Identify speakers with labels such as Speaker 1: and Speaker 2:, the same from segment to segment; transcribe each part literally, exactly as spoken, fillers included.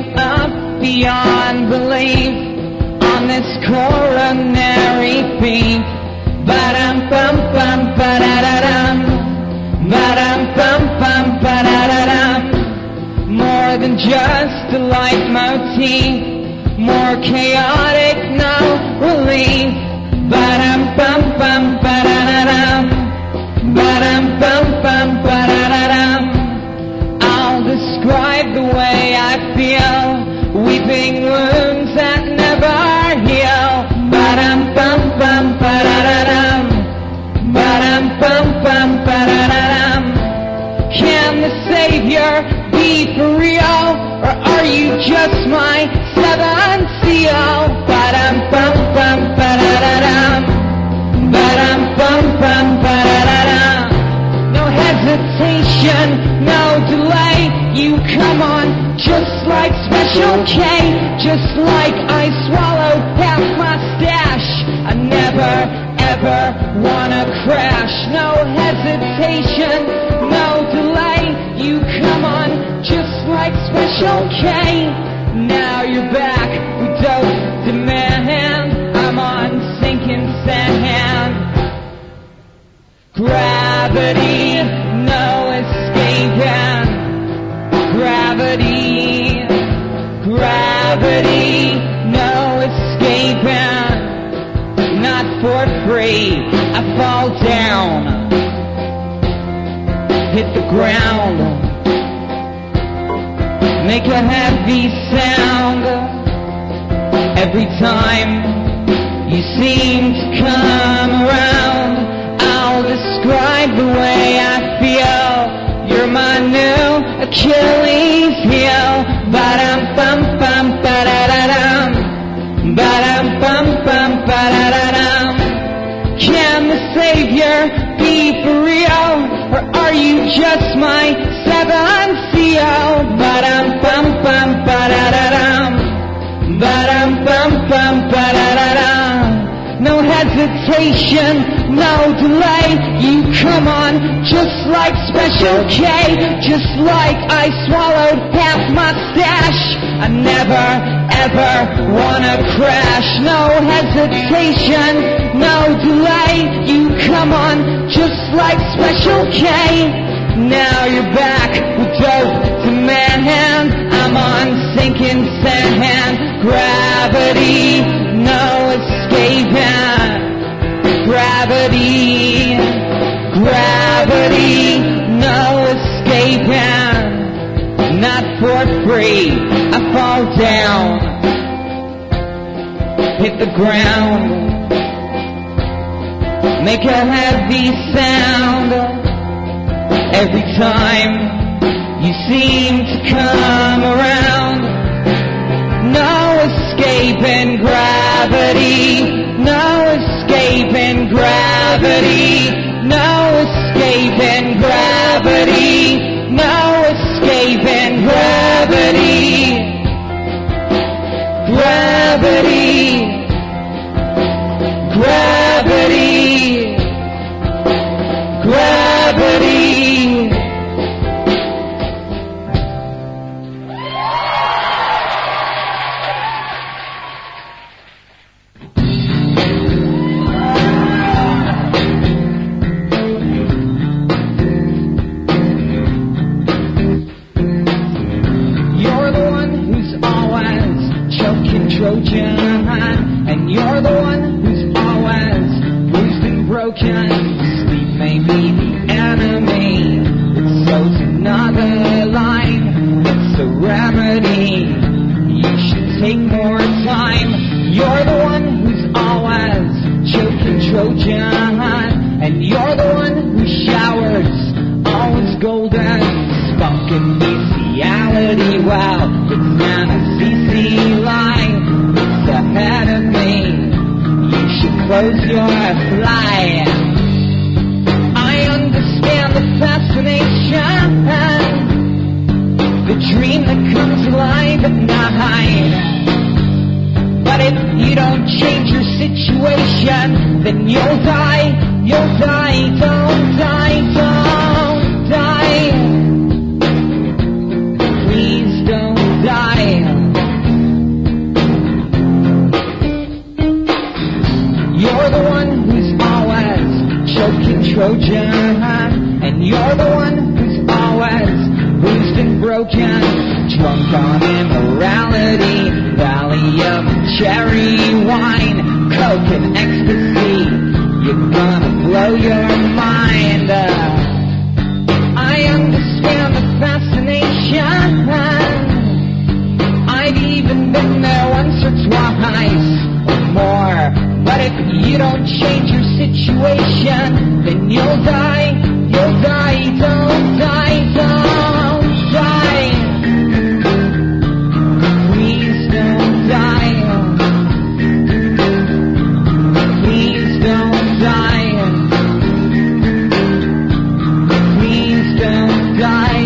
Speaker 1: up beyond belief on this coronary beat. Ba-dum bum bum ba-da-da-dum, ba-dum bum bum ba-da-da-dum. More than just a leitmotif, more chaotic, no relief. Ba-dum bum bum ba-da-da-dum, ba-dum bum bum ba-da-da-dum. I'll describe the way I feel, weeping wounds that never heal. Ba-dum bum bum ba-da-da-dum, ba-dum bum bum ba-da-da-dum. Can the Savior be for real, or are you just my seventh seal? Ba-dum bum bum ba-da-da-dum, ba-dum bum bum ba-da-da-dum. No hesitation, no delay, you come on just like Special K, just like I swallowed half my stash. I never ever wanna crash. No hesitation, no delay, you come on just like Special K. Now you're back with dope demand, I'm on sinking sand. Gravity, no escaping. Gravity, gravity, no escaping. Not for free, I fall down, hit the ground, make a heavy sound. Every time you seem to come around, I'll describe the way I feel. You're my new Achilles heel. Ba-dum bum bum ba-da-da-dum, ba-dum bum bum ba-da-da-dum. Can the Savior be for real, or are you just my seventh seal? Ba-dum bum bum ba-da-da-dum, ba-dum bum bum ba-da-da-dum. No hesitation, no delay, you come on just like Special K, just like I swallowed half my stash. I never ever wanna crash. No hesitation, no delay, you come on just like Special K. Now you're back with dope demand, I'm on sinking sand. Gravity, no escaping. Gravity, gravity, no escaping. Not for free, I fall down, hit the ground, make a heavy sound. Every time you seem to come around, no escaping gravity, no escaping gravity, no escaping gravity, no escaping gravity. Gravity, gravity, gravity. And you're the one who's always bruised and broken. Sleep may be the enemy, it sows another line, it's a remedy. You should take more time. You're the one who's always choking Trojan, and you're the one who showers always golden. Spunk and bestiality, wow, it's an a C C line ahead of me, you should close your eye. I understand the fascination, the dream that comes alive at night. But if you don't change your situation, then you'll die, you'll die, don't die, don't die. Please don't die. Trojan, and you're the one who's always bruised and broken, drunk on immorality, valley of cherry wine, coke and ecstasy, you're gonna blow your mind. uh, I understand the fascination, I've even been there once or twice or more, but if you don't change your situation, then you'll die, you'll die, don't die, don't die. Please don't die. Please don't die. Please don't die.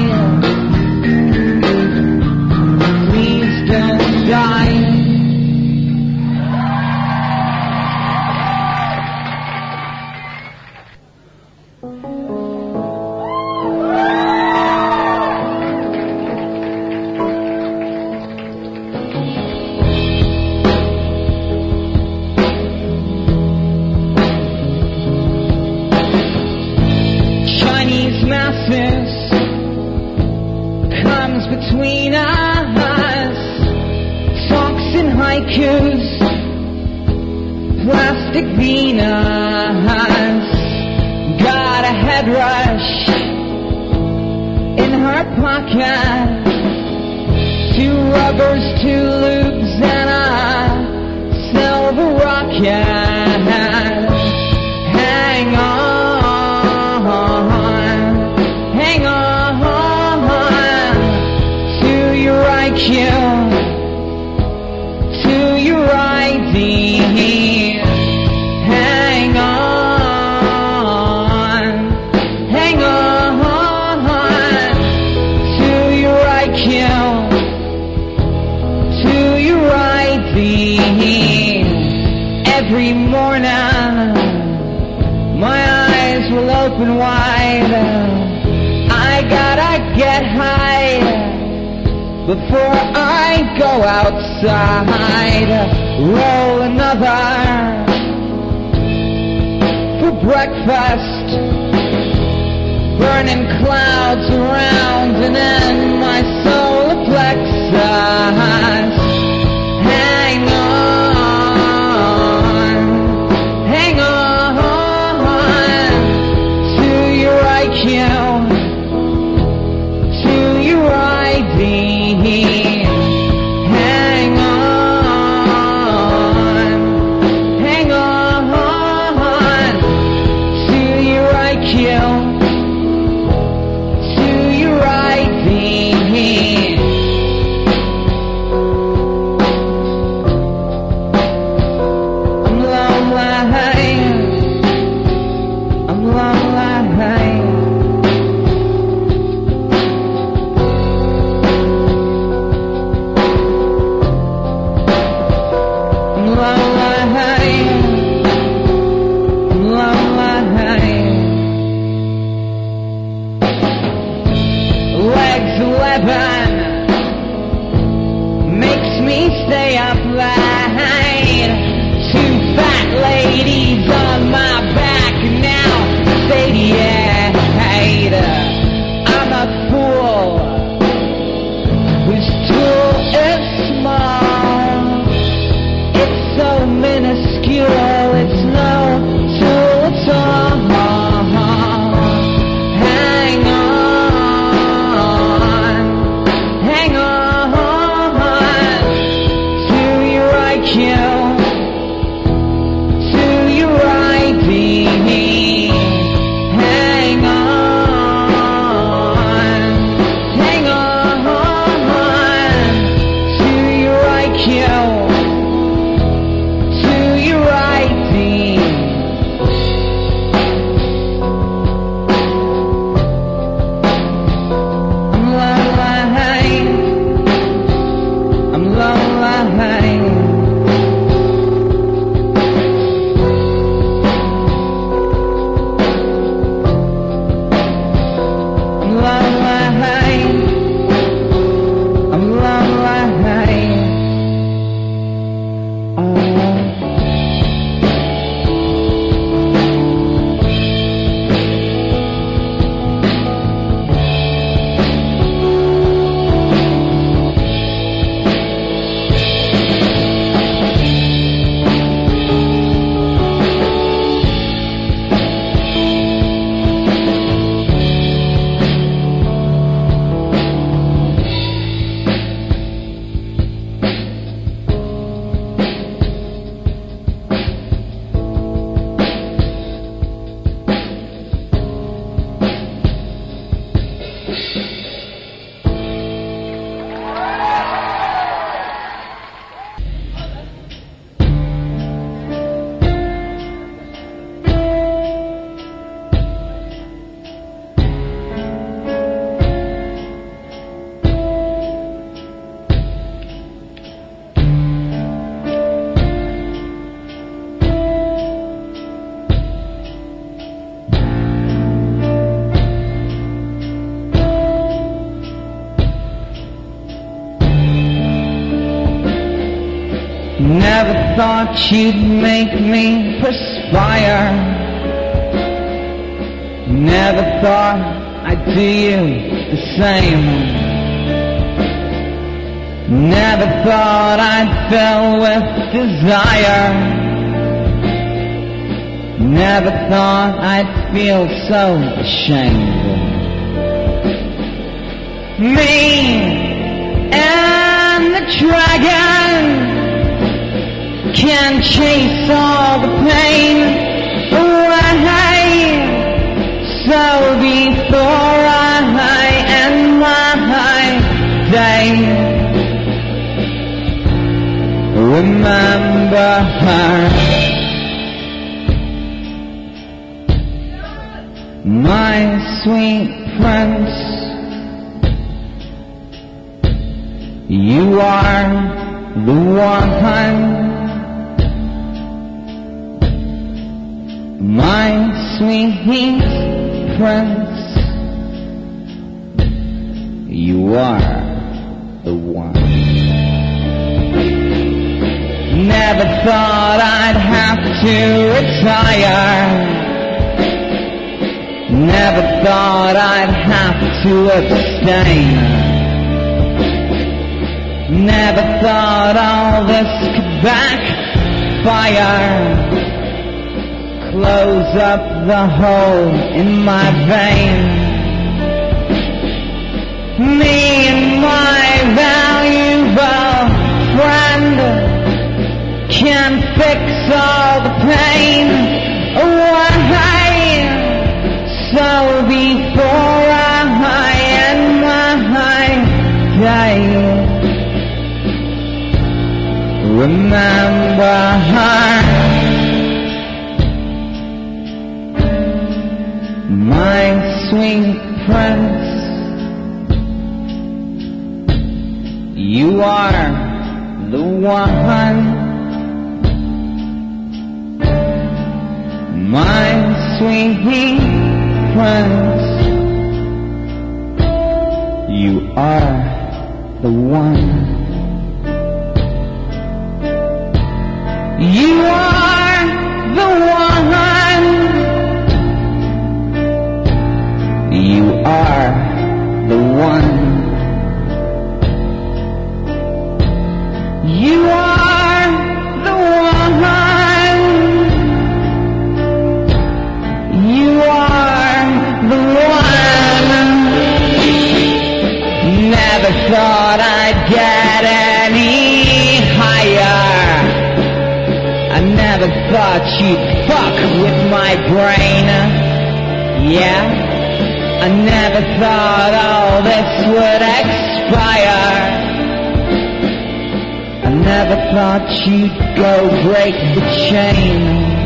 Speaker 1: Please don't die. Between us, talks and haikus, plastic Venus, got a head rush in her pocket, two rubbers, two loops, and a silver rocket. Hang on, hang on. To your I D, hang on, hang on, to your I Q, to your I D. Every morning, my eyes will open wide, I gotta get high before I go outside, roll another for breakfast, burning clouds around and in my solar plexus. Hang on, hang on to your I Q, to your I D. Hang on, hang on to your I Q, to your I D. I'm lonely, I'm lonely. Legs eleven makes me stay up late. Two fat ladies on my back now. Satiate. I'm a fool whose tool is small. It's so minuscule. It's no tool at all. Never thought you'd make me perspire. Never thought I'd do you the same. Never thought I'd fill with desire. Never thought I'd feel so ashamed. Me and the dragon can chase all the pain away. So before I end my day, remember her, my sweet prince. You are the one, my sweet prince. You are the one. Never thought I'd have to retire. Never thought I'd have to abstain. Never thought all this could backfire. Close up the hole in my vein. Me and my valuable friend can fix all the pain away. So before I end my day, remember her, my sweet prince. You are the one, my sweet prince. You are the one. You are the one. You are the one. You are the one. You are the one. Never thought I'd get any higher. I never thought you'd fuck with my brain. Yeah, I never thought all this would expire. I never thought you'd go break the chain.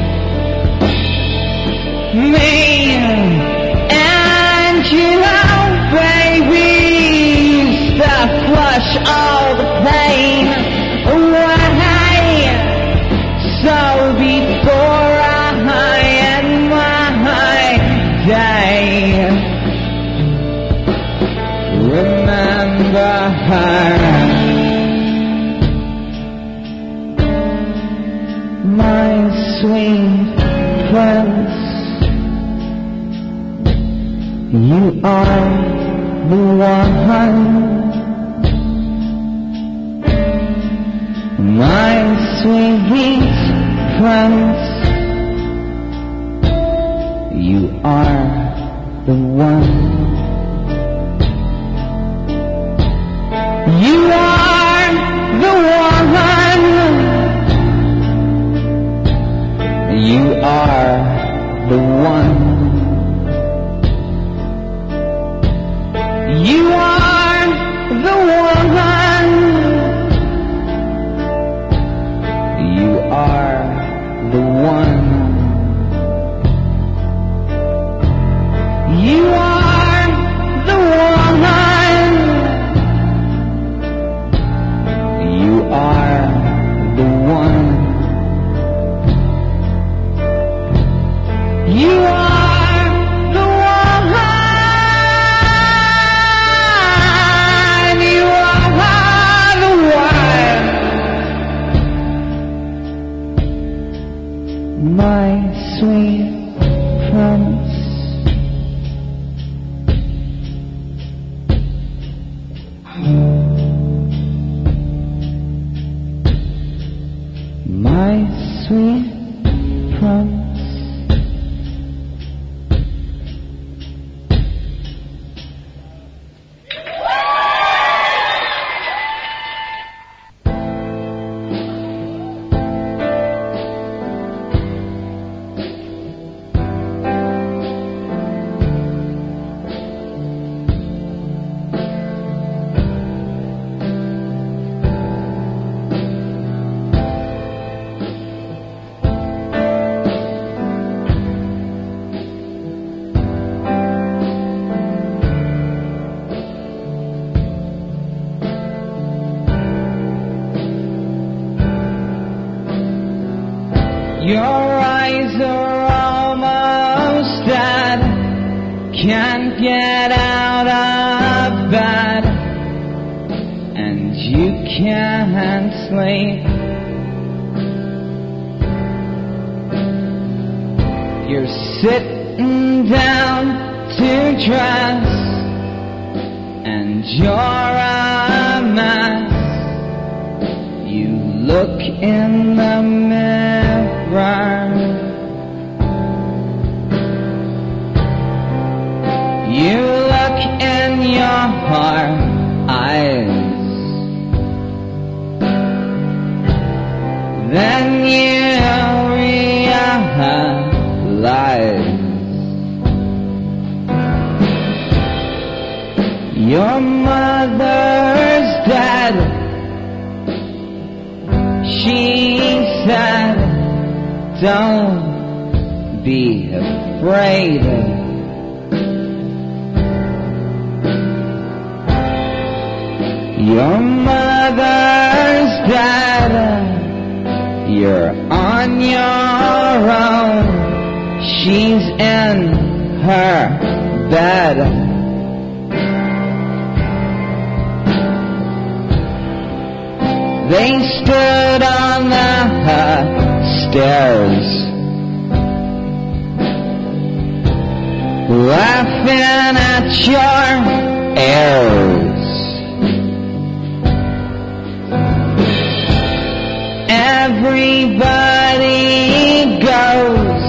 Speaker 1: Me and you, baby, used to flush all the pain away. So before I end my day, remember her, my sweet prince. You are the one, my sweet prince. You are the one. You are the one. You are the one. You are the one. You are the one. You are my sweet promise. Your eyes are almost dead, can't get out of bed, and you can't sleep. You're sitting down to dress, and you're a mess. You look in the mirror, you look in your eyes, then you realize your mother's dead. She said, don't be afraid. Your mother's dead. You're on your own. She's in her bed. They stood on the stairs, laughing at your airs. Everybody goes,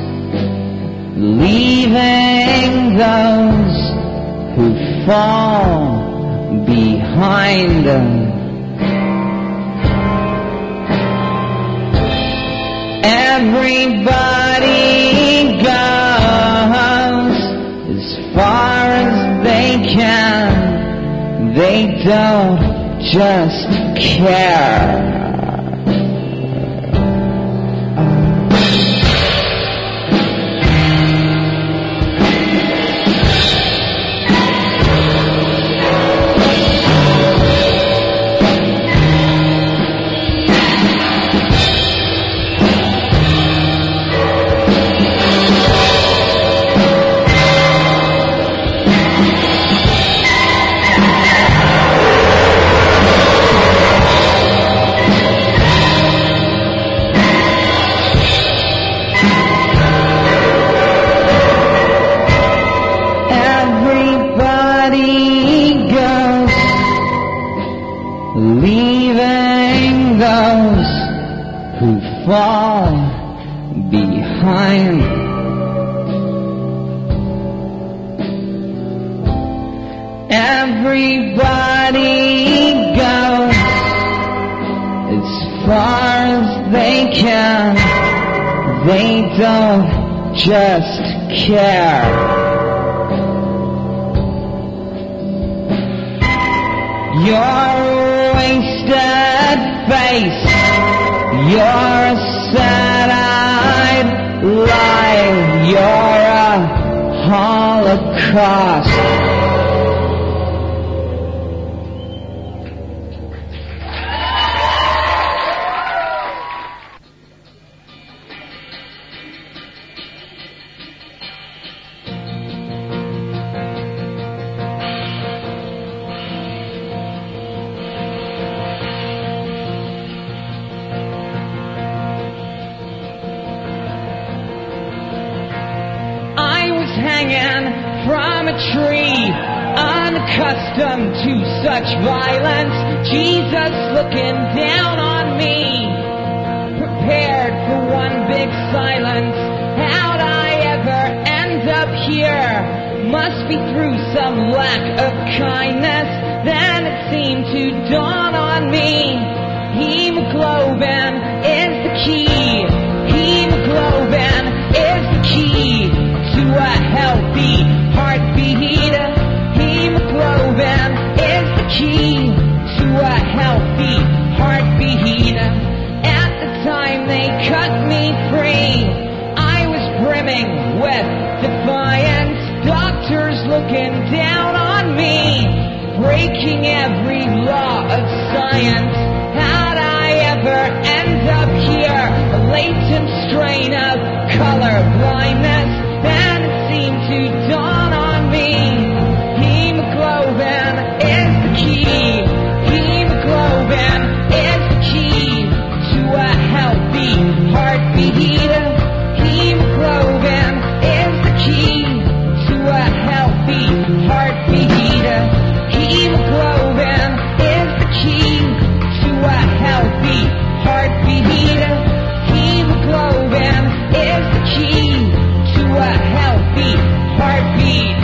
Speaker 1: leaving those who fall behind. Everybody goes as far as they can. They don't just care. Leaving those who fall behind. Everybody goes as far as they can. They don't just care. Your wasted face, you're a sad-eyed lie, you're a holocaust. Hanging from a tree, unaccustomed to such violence. Jesus looking down on me, like silence. How'd I ever end up here? Must be through some lack of kindness. Then it seemed to dawn on me, hemoglobin is the key. Hemoglobin is the key to a healthy heartbeat. Hemoglobin is the key to a healthy heartbeat. At the time they cut me free, I was brimming with defiance. Doctors looking down on me, breaking every law of science. How'd I ever end up here? A latent strain of color blindness. Then it seemed to dawn on me, hemoglobin is the key. Hemoglobin is the key to a healthy heartbeat. Hemoglobin is the key to a healthy heartbeat. Hemoglobin is the key to a healthy heartbeat. Hemoglobin is the key to a healthy heartbeat.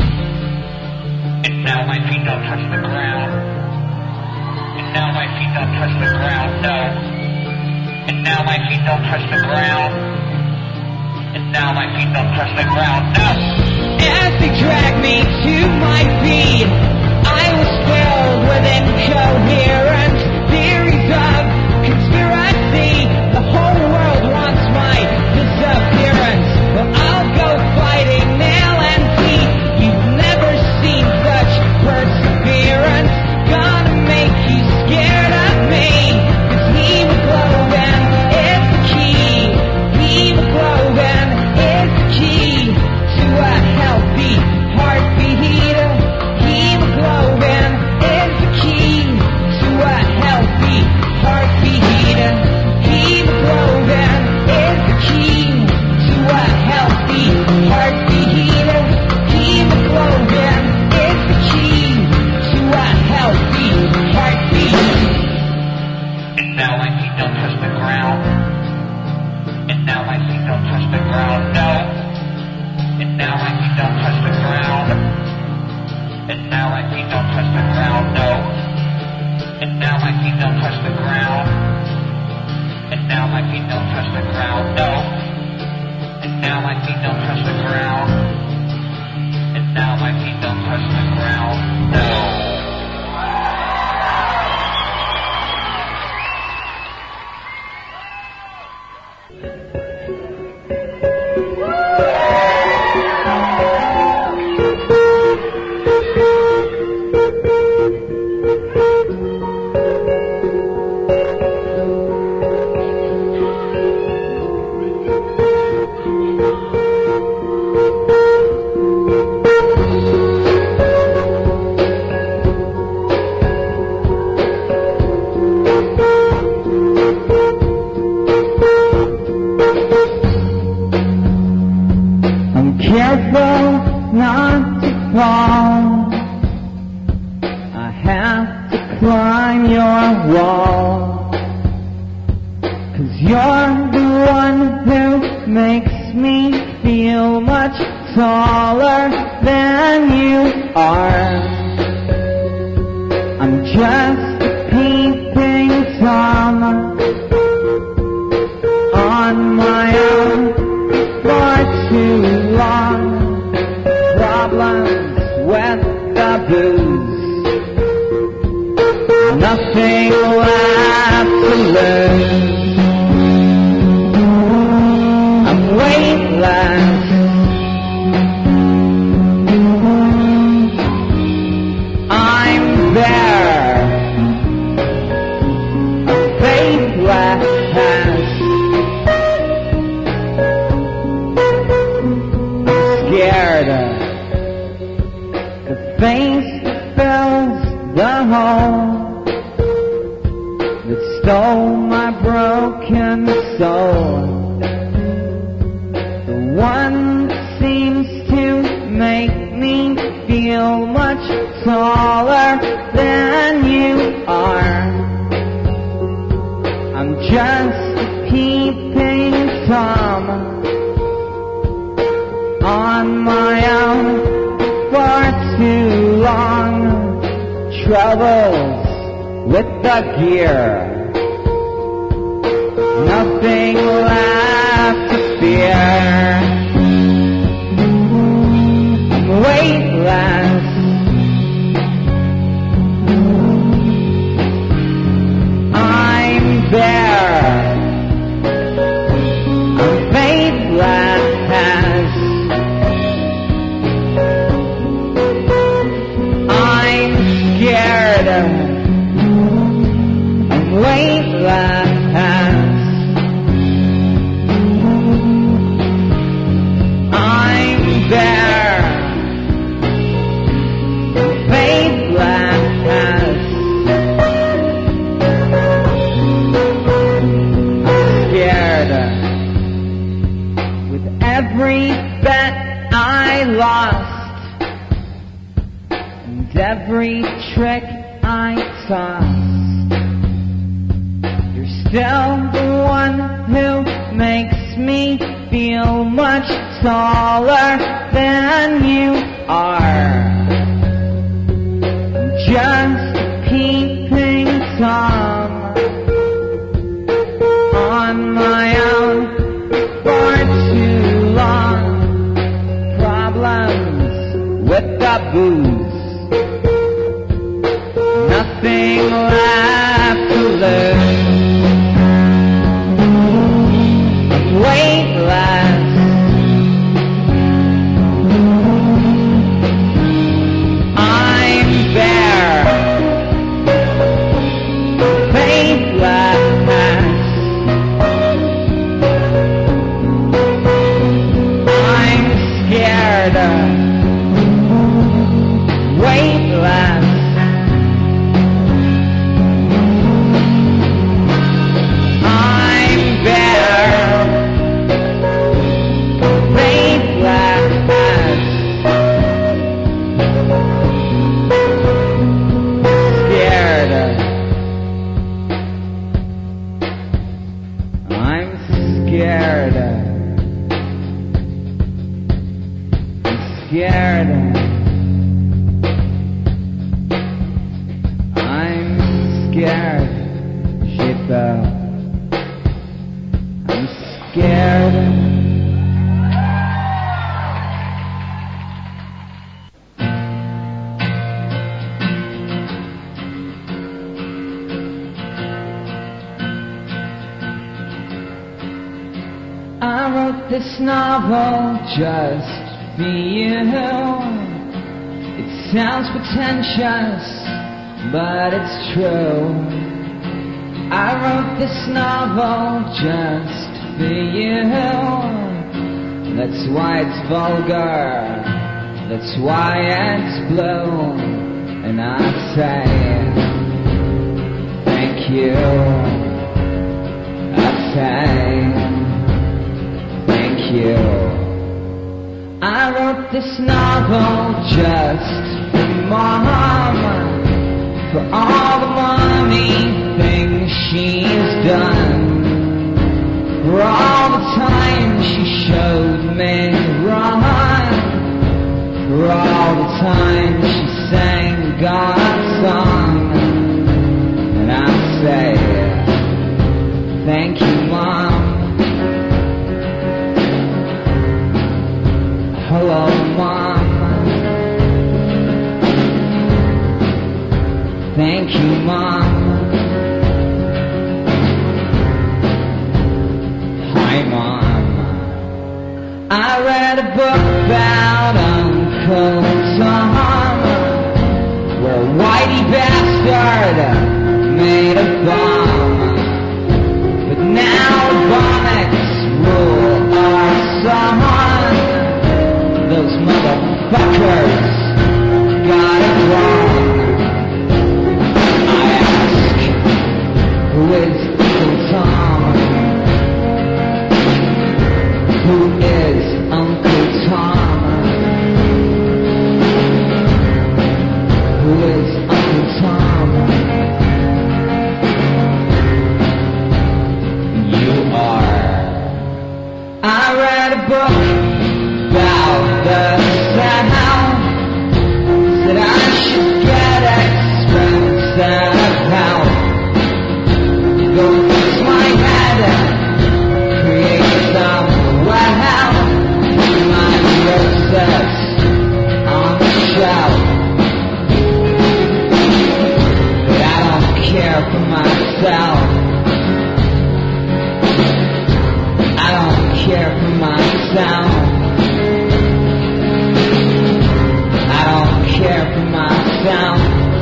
Speaker 2: And now my feet don't touch the ground. And now my feet don't touch the ground, no. And now my feet don't touch the ground. And now my feet don't touch the ground, no.
Speaker 1: As they dragged me to my feet, I was filled with incoherent theories of conspiracy. The whole world wants my disappearance. Well, I'll go fighting nail and teeth. You've never seen such perseverance. Gonna make you scared of me. 'Cause hemoglobin is the key. Hemoglobin is the key to a healthy heartbeat. Hemoglobin is the key to a healthy heartbeat. Hemoglobin is the key to a healthy heartbeat. Hemoglobin is the key to a healthy heartbeat.
Speaker 2: And now my feet don't touch the ground. And now my feet don't touch the ground, no. And now my feet don't touch the ground. And now my feet don't touch the ground, no. And now my feet don't touch the ground. And now my feet don't touch the ground, no. And now my feet don't touch the ground. And now my feet don't touch the ground, no.
Speaker 1: I'm just a peeping Tom, on my own for too long. Troubles with the gear, nothing left to fear. I'm weightless, I'm bare, I'm faithless. I'm scared, I'm weightless. Every bet I lost, and every trick I tossed, you're still the one who makes me feel much taller than you are. I'm just peeping Tom, on my own for too long. Problems with the booze, nothing left to lose. I'm weightless, I'm bare, faithless. Weightless, I'm bare, faithless, scared, I'm scared, I'm scared. Scared, Shippo. I'm scared. I wrote this novel just for you. It sounds pretentious, but it's true. I wrote this novel just for you. That's why it's vulgar, that's why it's blue. And I say thank you, I say thank you. I wrote this novel just for Mom, for all the money things she's done, for all the time she showed me wrong, for all the time she sang God's song. And I say thank you, Mom. Hello, Mom. Thank you, Mom. Hi, Mom. I read a book about Uncle Tom, where a whitey bastard made a bomb. But now vomits rule our song. Those motherfuckers got it wrong. Who is Uncle Tom? Who is Uncle Tom? Who is Uncle Tom? You are for myself. I don't care for myself.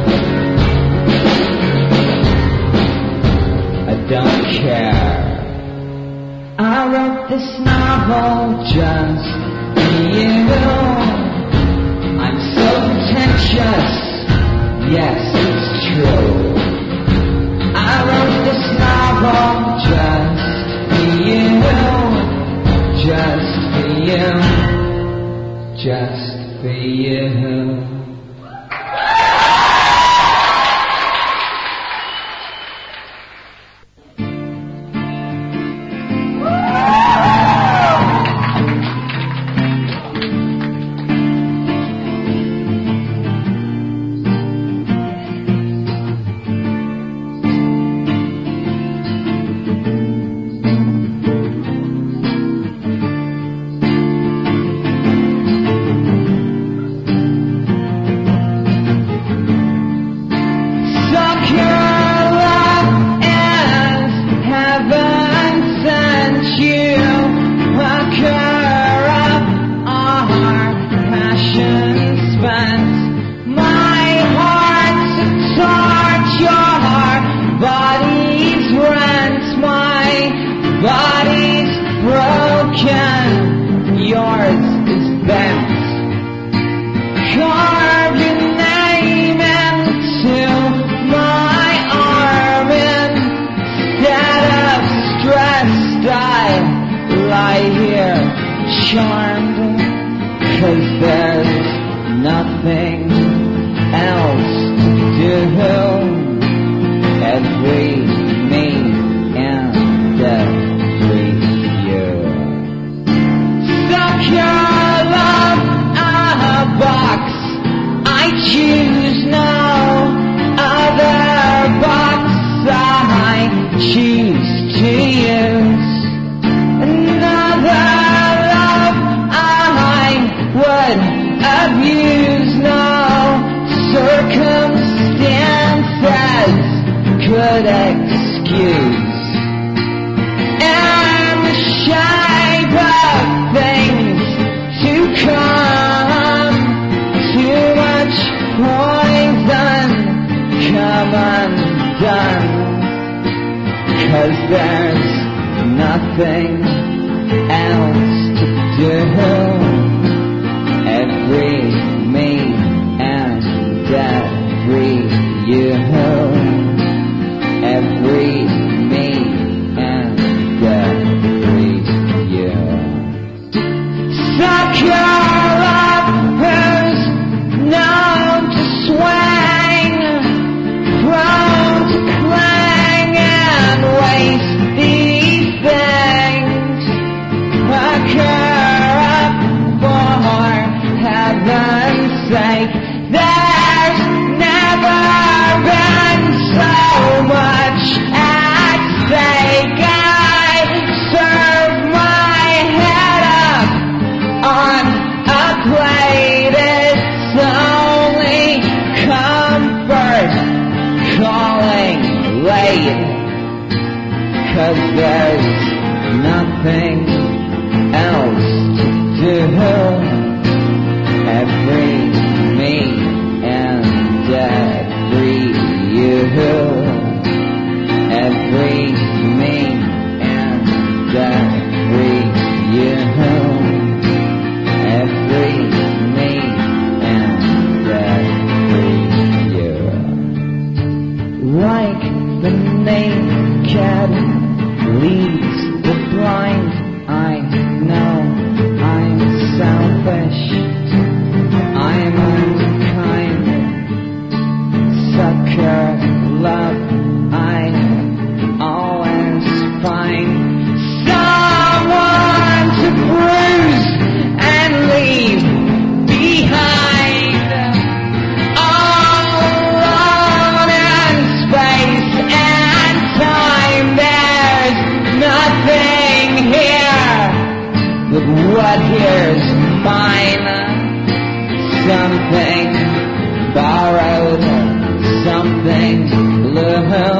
Speaker 1: I don't care. I wrote this novel just for you. I'm so pretentious. Yes, it's true. I wrote this novel just for you. Just for you. Just for you.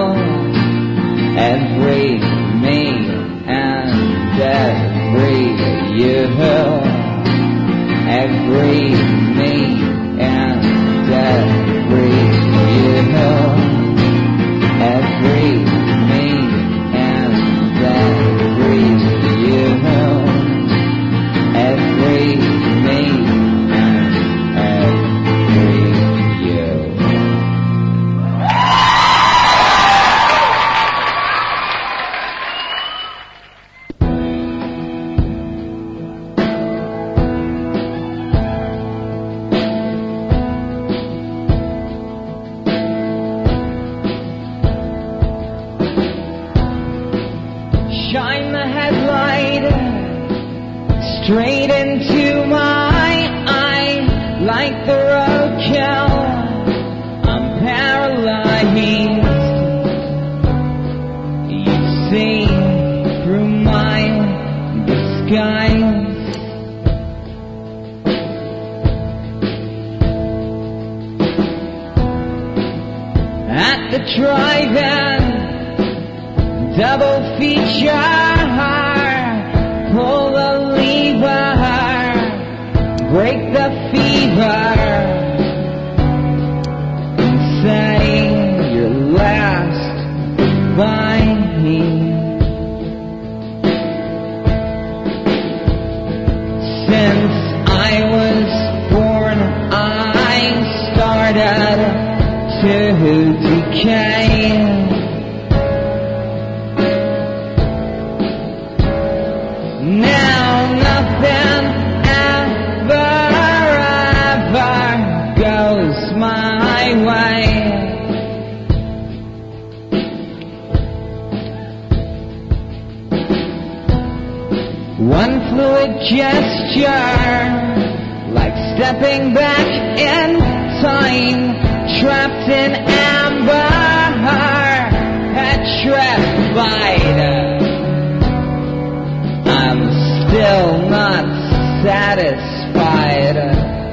Speaker 3: Every me and every
Speaker 1: straight into my eye like the roadkill. I'm paralyzed. You see through my disguise. At the drive-in, double feature. Pull the lever, break the fever, and say your last goodbye. Since I was born, I started to decay. Now nothing ever, ever goes my way. One fluid gesture, like stepping back in time, trapped in amber, petrified. I'm still not satisfied.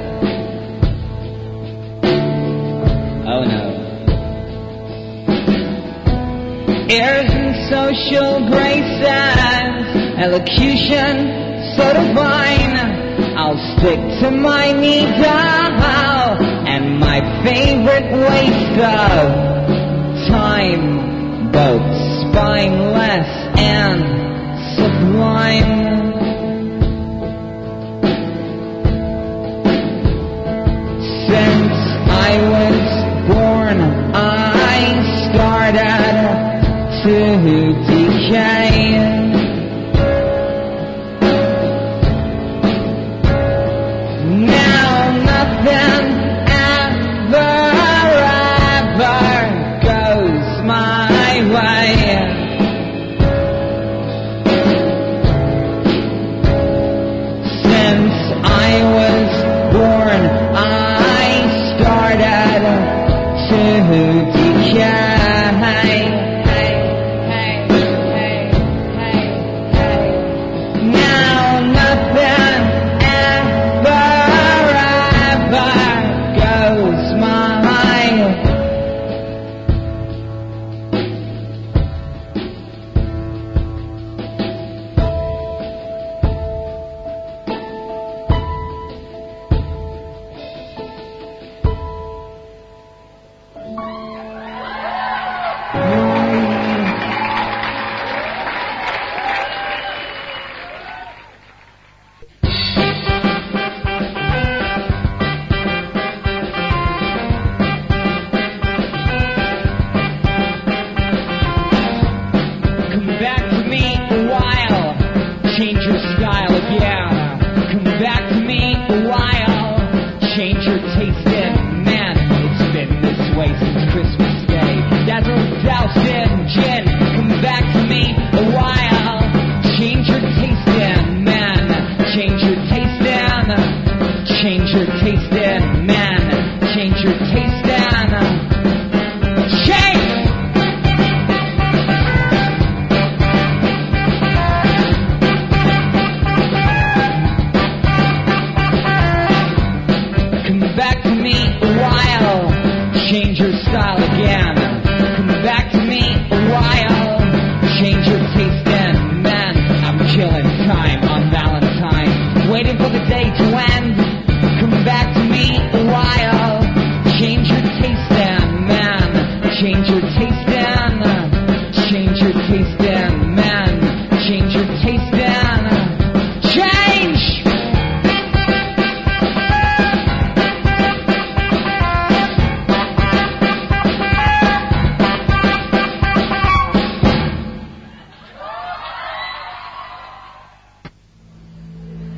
Speaker 1: Oh no. Airs and social graces, elocution so divine. I'll stick to my needle and my favorite waste of time, both spineless and sublime. Since I was born, I started to decay. Now nothing ever, ever goes my way. Since I was born, I started to decay. Hey, hey, hey, hey,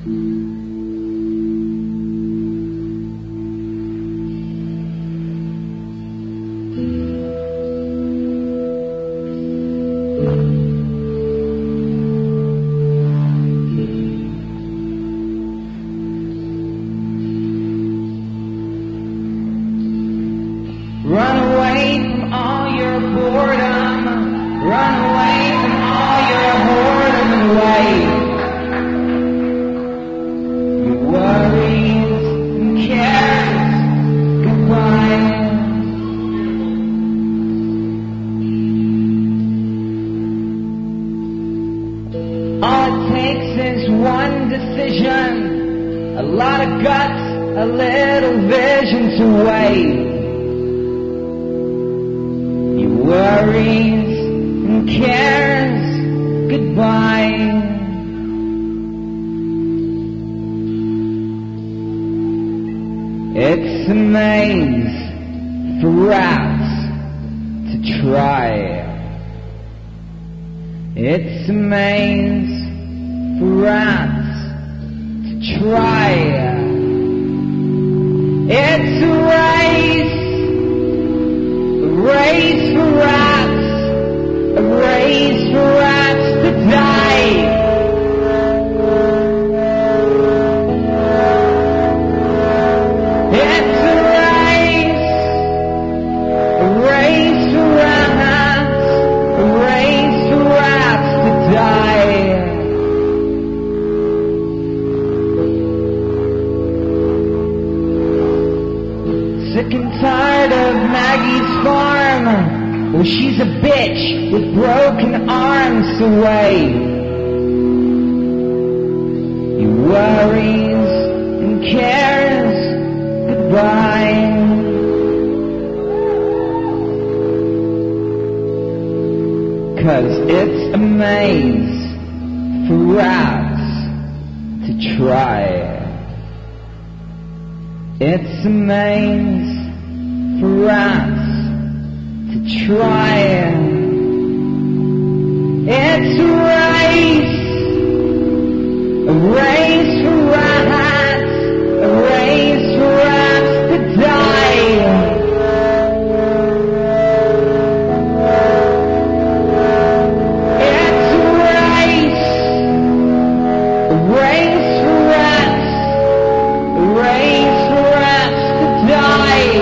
Speaker 1: Run away from all your boredom. Run away from all your boredom and wait. Your worries and cares goodbye. All it takes is one decision, a lot of guts, a little vision to wait. Worries and cares goodbye. It's a maze for rats to try. It's a maze for rats to try. It's a race. A race for rats, a race for rats to die. It's a race, a race for rats, a race for rats to die. Sick and tired of Maggie's farm. Well, she's a bitch with broken arms away. Your worries and cares goodbye. 'Cause it's a maze for rats to try. It's a maze for rats to try. It's a race, a race for rats, a race for rats to die. It's a race, a race for rats, a race for rats to die.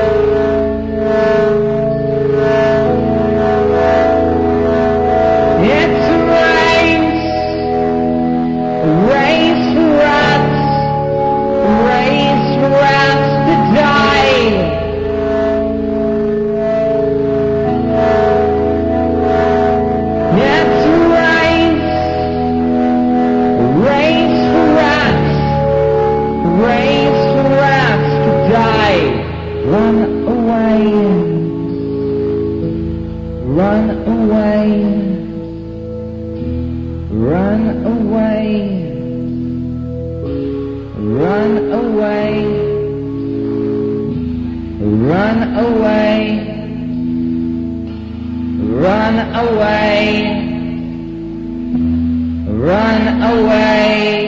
Speaker 1: It's a race, a race for rats, a race for rats to die. It's a race, a race for rats, a race for rats to die. Run away, run away. Run away, run away, run away, run away, run away,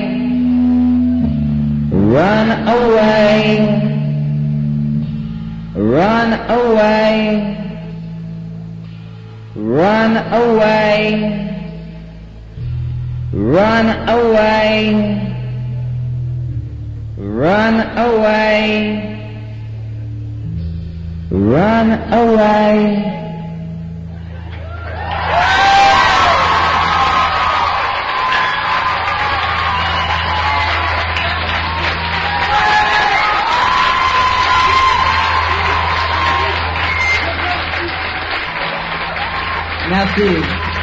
Speaker 1: run away, run away, run away. Run away, run away, run away. Merci.